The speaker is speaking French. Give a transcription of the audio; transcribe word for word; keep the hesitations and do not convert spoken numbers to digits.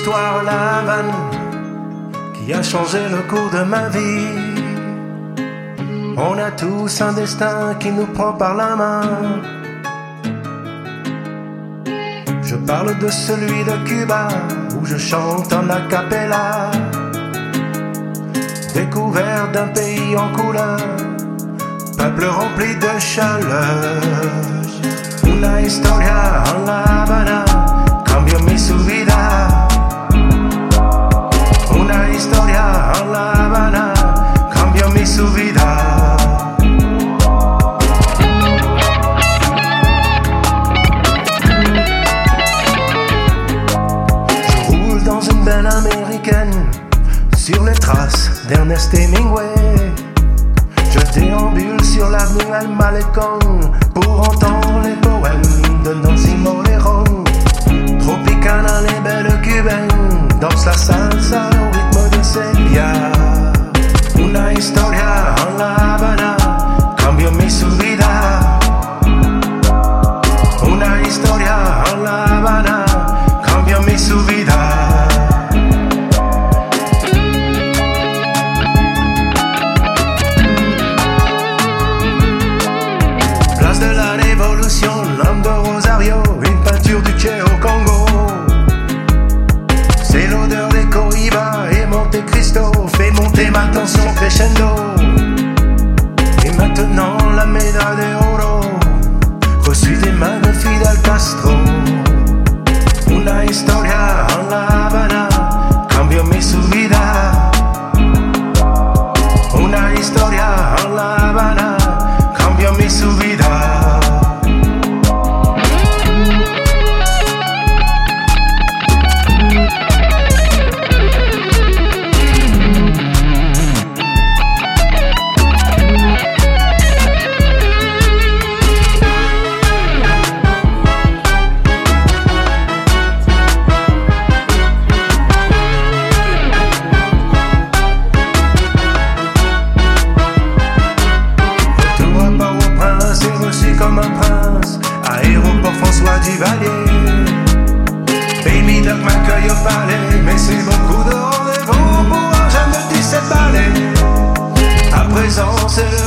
histoire, la vanne qui a changé le cours de ma vie. On a tous un destin qui nous prend par la main. Je parle de celui de Cuba où je chante en a cappella, découvert d'un pays en couleur, peuple rempli de chaleur. Una historia en La Habana cambió mi su vida. Una historia en La Habana cambió mi su vida. Je roule dans une benne américaine sur les traces d'Ernest Hemingway. Je déambule sur l'avenue El Malecón pour entendre les poèmes de Nancy Moreron. Tropicana, les belles cubaines dansent la salsa au rythme de Celia. Una historia en La Habana cambió mi su vida. Una historia en La Habana cambió mi su vida. De la révolution, l'homme de Rosario, une peinture du Che au Congo. C'est l'odeur des Cohiba et Monte Cristo fait monter ma tension crescendo. Et maintenant la médaille d'oro reçue des mains de Fidel Castro. Una historia en La Habana cambió mi su vida. Una historia en La Habana cambió mi su vida. Comme un prince, aéroport François Duvalier. Baby Doc m'accueille au palais, mais c'est beaucoup de rendez-vous pour un jeune de dix-sept balais. À présent c'est le